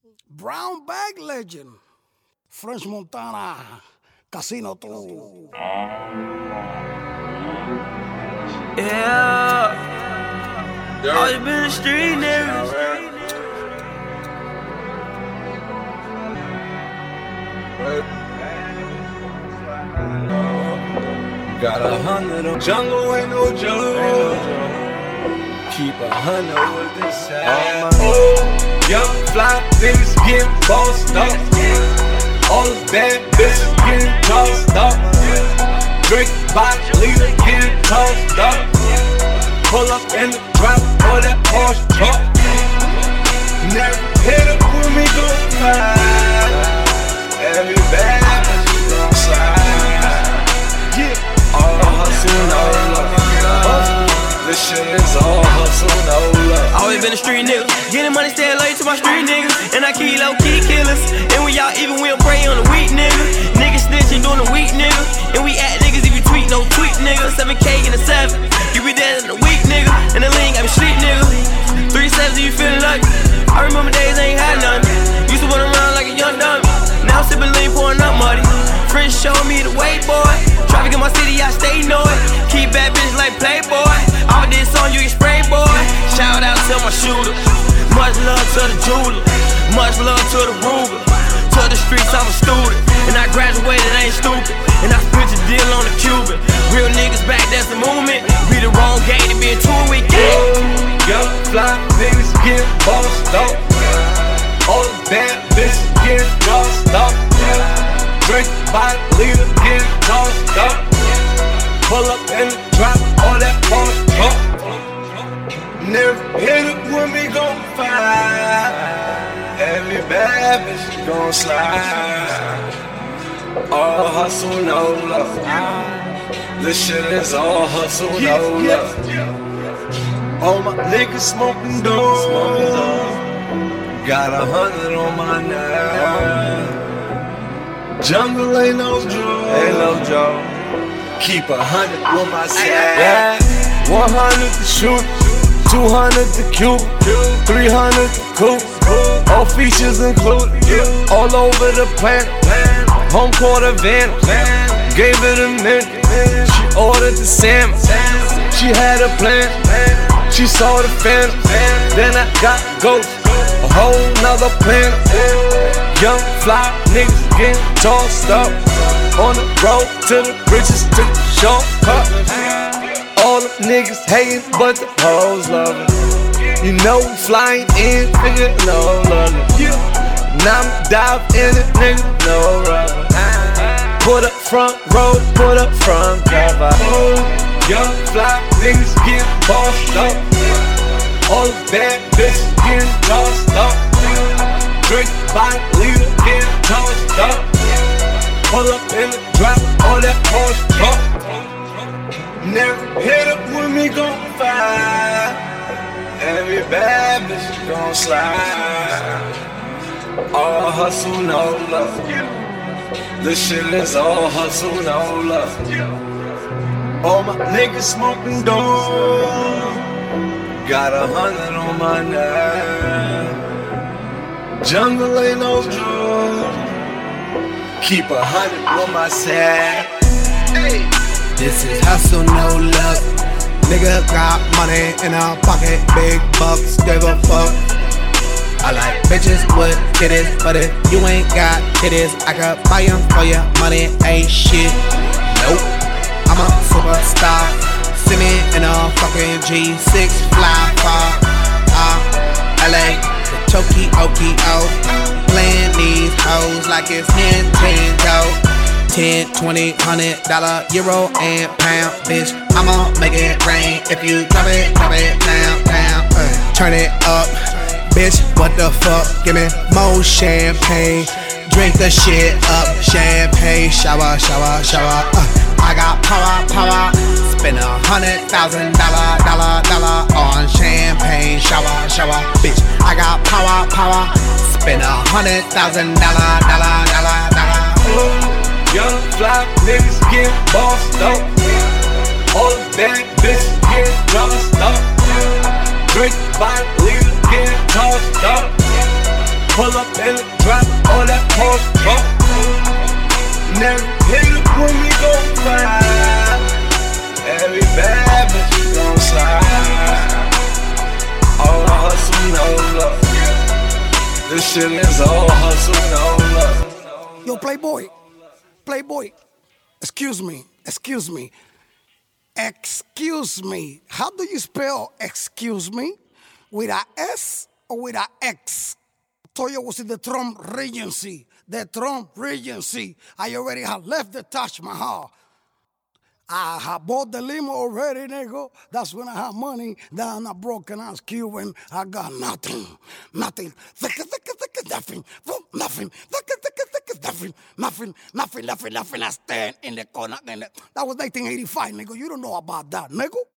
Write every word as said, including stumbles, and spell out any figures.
Brown bag legend, French Montana, Casino two. Yeah, always been a street nigga. Got a hundred on jungle, ain't no joke. Keep a hundred with this side. Oh, young fly niggas getting bossed up. All the bad bitches getting tossed up. Drink by leader getting tossed up. Pull up in the drop for that Porsche truck. Never hit up with me, go fly. Every bad bitch gon' slide. Yeah, all hustle, no love. This shit is all hustle, no love. Always been a street nigga. Getting money, staying loyal to my street niggas. And I keep low key killers. And when y'all even, we'll prey on the weak nigga. Niggas snitching, doing the weak nigga. And we at niggas if you tweet, no tweet nigga. seven K in the seven. You be dead in the weak nigga. And the lean got me sleep nigga. three sevens, you feeling lucky. I remember days I ain't had nothing. Used to run around like a young dummy. Now I'm sipping lean, pouring up muddy. Friends show me the way, boy. Traffic in my city, I stay know it. Keep bad bitch like Playboy. All this on you, get spray, boy. Shout out to my shooter. Much love to the jeweler. Much love to the Ruger. To the streets, I'm a student. And I graduated, I ain't stupid. And I split the deal on the Cuban. Real niggas back, that's the movement. Be the wrong game to be in tune with. Young fly niggas get bossed up. All the bad bitches get tossed up. Drink by leader get tossed up. Pull up in the drop, all that Porsche truck. Never hit it when we gon' fight. Every bad bitch gon' slide. All hustle, no love. This shit is all hustle, no love. All my niggas smoking dope. Got a hundred on my neck. Jungle ain't no joke. Ain't no joke. Keep a hundred with my side. Yeah. one hundred to shoot, two hundred to cube, three hundred to coop. All features included, all over the planet. Home court event, gave it a minute. She ordered the salmon, she had a plan. She saw the phantom, then I got ghost, a whole nother planet. Young fly niggas getting tossed up. On the road to the riches, took the shortcut. All the niggas hating, but the hoes love it. You know we flying in, nigga, no love it. Now I'm dive in it, nigga, no rubber. Put up front row, put up front cover. Young fly niggas getting bossed up. All the bad bitches getting tossed up. Drink by leader getting tossed up. Pull up in the drop, all that Porsche truck. Never hit up when we gon' fight. Every bad bitch gon' slide. All hustle, no love. This shit is all hustle, no love. All my niggas smoking dope. Got a hundred on my neck. Jungle ain't no joke. Keep a hundred on my side. Hey. This is hustle, no luck. Nigga got money in our pocket, big bucks, give a fuck. I like bitches with titties, but if you ain't got titties, I could buy them for you. Money ain't shit. Nope. I'm a superstar. See me in a fucking G six fly far. Uh, L A, the Toki Oki O. Playing these hoes like it's Nintendo. ten, twenty, hundred dollar, euro and pound, bitch. I'ma make it rain if you drop it, drop it down, down. Uh, turn it up, bitch. What the fuck? Give me more champagne. Drink the shit up, champagne. Shower, shower, shower. Uh, I got power, power. Spend a hundred thousand dollar, dollar, dollar on champagne. Shower, shower, bitch. I got power, power. Spend a hundred thousand dollar, dollar, dollar, dollar. Young fly niggas get bossed up. All the bad bitches get tossed up. Drink by leader get tossed up. Pull up in the drop, all that post drop. Never hit it when we gon' fight. Every bad bitch we gon' slide. All hustle, no luck. This shit is all hustle, no luck. Yo, Playboy, Playboy, excuse me, excuse me, excuse me. How do you spell excuse me? With a S or with a X? I told you I was in the Trump Regency, the Trump Regency. I already have left the Taj Mahal. I have bought the limo already, nigga. That's when I have money. Then I'm broken ass Cuban. I got nothing, nothing, nothing, nothing, nothing, nothing, nothing, nothing, nothing. I stand in the corner. That was nineteen eighty-five, nigga. You don't know about that, nigga.